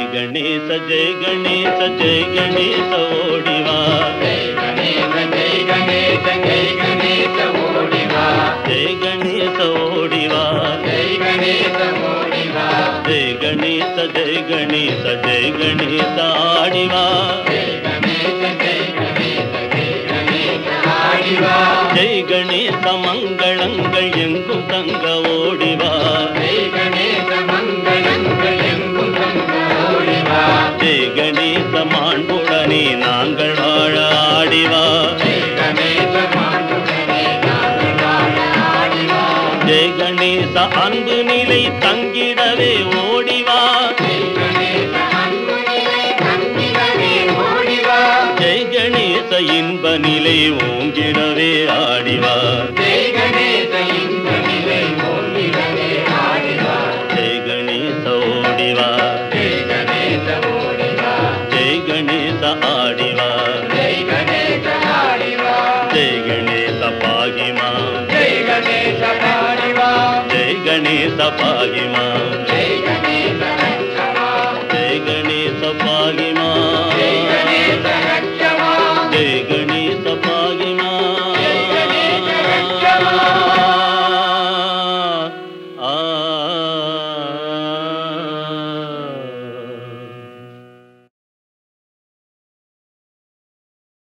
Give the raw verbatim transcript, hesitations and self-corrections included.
ಗಣೇಶ ಜಯ ಗಣೇಶ ಜಯ ಗಣೇಶ ಓಡಿವಾ ಜಯ ಗಣೇಶ ಜಯ ಗಣೇಶ ಜಯ ಗಣೇಶ ಓಡಿವಾ ಜಯ ಗಣೇಶ ಓಡಿವಾ ಜಯ ಗಣೇಶ ಓಡಿವಾ ಜಯ ಗಣೇಶ ಜಯ ಗಣೇಶ ಜಯ ಗಣೇಶ ಆಡಿವಾ ಜಯ ಗಣೇಶ ಜಯ ಗಣೇಶ ಜಯ ಗಣೇಶ ಆಡಿವಾ ಜಯ ಗಣೇಶ ಮಂಗಳங்கள் எங்கும் தங்க ஓடிவா ஜெய கணேச மங்களங்கள் எங்கும் தங்க ஓடிவா ஜெய கணேச மாண்புடனே நாங்கள் வாழ ஆடிவா ஜெய கணேச மாண்புடனே நாங்கள் வாழ ஆடிவா ஜெய கணேச அன்பு நிலை தங்கிடவே ஓடிவா ஜெய கணேச அன்பு நிலை தங்கிடவே ஓடிவா ஜெய கணேச இன்ப நிலை ஓங்கிடவே ஆடிவா ஜெய கணேச இன்ப நிலை ஓங்கிடவே ஆடிவா ஜெய கணேச ஓடிவா ஜெய கணேச ஓடிவா ஜெய கணேச ஆடிவா ஜெய கணேச ஆடிவா ஜெய கணேச பாகிமா ஜெய கணேச ஆடிவா ஜெய கணேச பாகிமா ஜெய கணேச ரட்சமா ஜெய கணேச பாகிமா